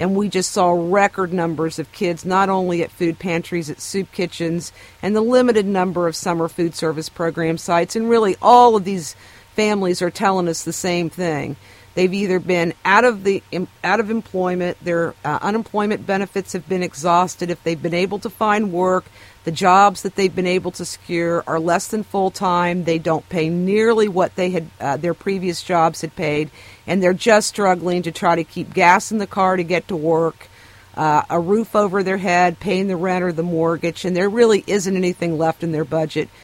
And we just saw record numbers of kids, not only at food pantries, at soup kitchens, and the limited number of summer food service program sites. And really all of these families are telling us the same thing. They've either been out of employment, their unemployment benefits have been exhausted. If they've been able to find work, the jobs that they've been able to secure are less than full-time. They don't pay nearly what they had their previous jobs had paid, and they're just struggling to try to keep gas in the car to get to work, a roof over their head, paying the rent or the mortgage, and there really isn't anything left in their budget